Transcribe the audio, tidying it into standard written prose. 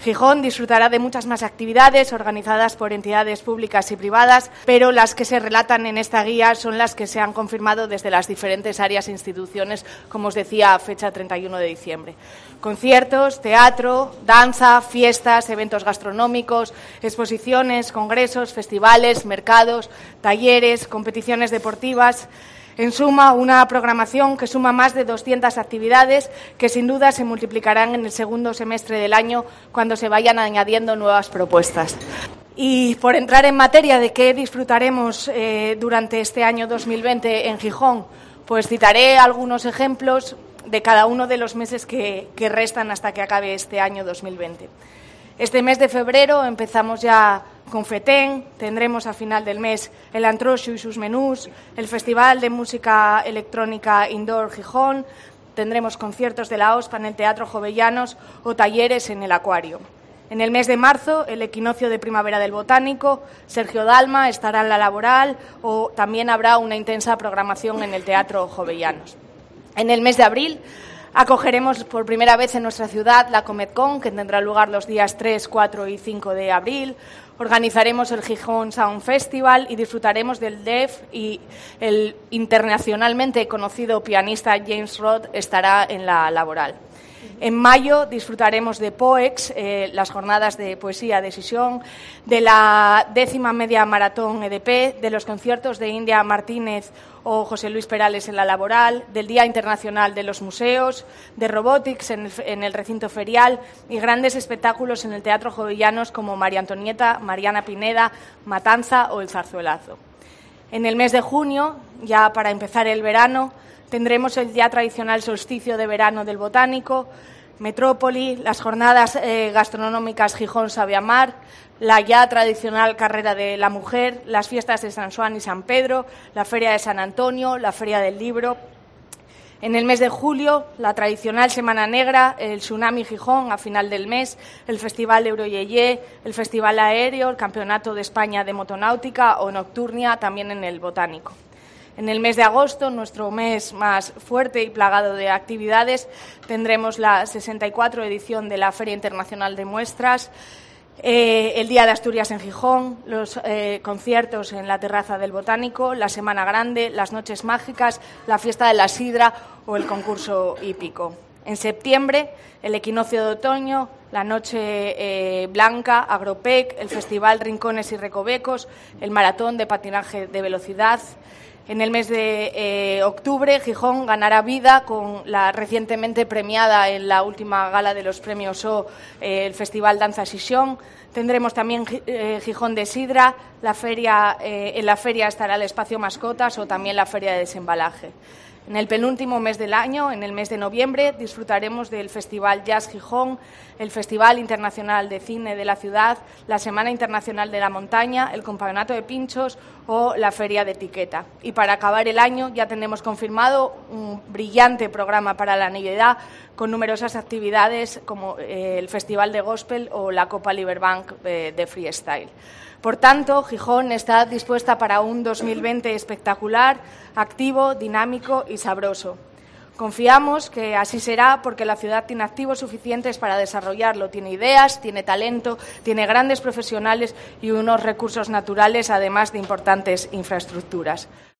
Gijón disfrutará de muchas más actividades organizadas por entidades públicas y privadas, pero las que se relatan en esta guía son las que se han confirmado desde las diferentes áreas e instituciones, como os decía, a fecha 31 de diciembre. Conciertos, teatro, danza, fiestas, eventos gastronómicos, exposiciones, congresos, festivales, mercados, talleres, competiciones deportivas. En suma, una programación que suma más de 200 actividades que sin duda se multiplicarán en el segundo semestre del año cuando se vayan añadiendo nuevas propuestas. Y por entrar en materia de qué disfrutaremos durante este año 2020 en Gijón, pues citaré algunos ejemplos de cada uno de los meses que restan hasta que acabe este año 2020. Este mes de febrero empezamos ya con FETEN, tendremos a final del mes el Antroxo y sus menús, el Festival de Música Electrónica Indoor Gijón, tendremos conciertos de la OSPA en el Teatro Jovellanos o talleres en el Acuario. En el mes de marzo, el equinoccio de primavera del Botánico, Sergio Dalma estará en la Laboral o también habrá una intensa programación en el Teatro Jovellanos. En el mes de abril acogeremos por primera vez en nuestra ciudad la CometCon, que tendrá lugar los días 3, 4 y 5 de abril. Organizaremos el Gijón Sound Festival y disfrutaremos del DEF y el internacionalmente conocido pianista James Roth estará en la Laboral. En mayo disfrutaremos de POEX, las jornadas de poesía de Sisión, de la 10ª media maratón EDP, de los conciertos de India Martínez o José Luis Perales en la Laboral, del Día Internacional de los Museos, de Robotics en el recinto ferial y grandes espectáculos en el Teatro Jovellanos como María Antonieta, Mariana Pineda, Matanza o El Zarzuelazo. En el mes de junio, ya para empezar el verano, tendremos el ya tradicional solsticio de verano del Botánico, Metrópoli, las jornadas gastronómicas Gijón Sabe Amar, la ya tradicional carrera de la mujer, las fiestas de San Juan y San Pedro, la Feria de San Antonio, la Feria del Libro. En el mes de julio, la tradicional Semana Negra, el Tsunami Gijón a final del mes, el Festival Euroyeye, el Festival Aéreo, el Campeonato de España de Motonáutica o Nocturnia también en el Botánico. En el mes de agosto, nuestro mes más fuerte y plagado de actividades, tendremos la 64 edición de la Feria Internacional de Muestras, el Día de Asturias en Gijón, los conciertos en la terraza del Botánico, la Semana Grande, las Noches Mágicas, la Fiesta de la Sidra o el concurso hípico. En septiembre, el equinoccio de otoño, la Noche Blanca, Agropec, el Festival Rincones y Recovecos, el Maratón de Patinaje de Velocidad. En el mes de octubre, Gijón ganará vida con la recientemente premiada en la última gala de los premios O, el Festival Danza Sisión. Tendremos también Gijón de Sidra, en la feria estará el Espacio Mascotas o también la Feria de Desembalaje. En el penúltimo mes del año, en el mes de noviembre, disfrutaremos del Festival Jazz Gijón, el Festival Internacional de Cine de la ciudad, la Semana Internacional de la Montaña, el Campeonato de Pinchos o la Feria de Etiqueta. Y para acabar el año ya tenemos confirmado un brillante programa para la Navidad con numerosas actividades como el Festival de Gospel o la Copa Liberbank de Freestyle. Por tanto, Gijón está dispuesta para un 2020 espectacular, activo, dinámico y sabroso. Confiamos que así será porque la ciudad tiene activos suficientes para desarrollarlo. Tiene ideas, tiene talento, tiene grandes profesionales y unos recursos naturales, además de importantes infraestructuras.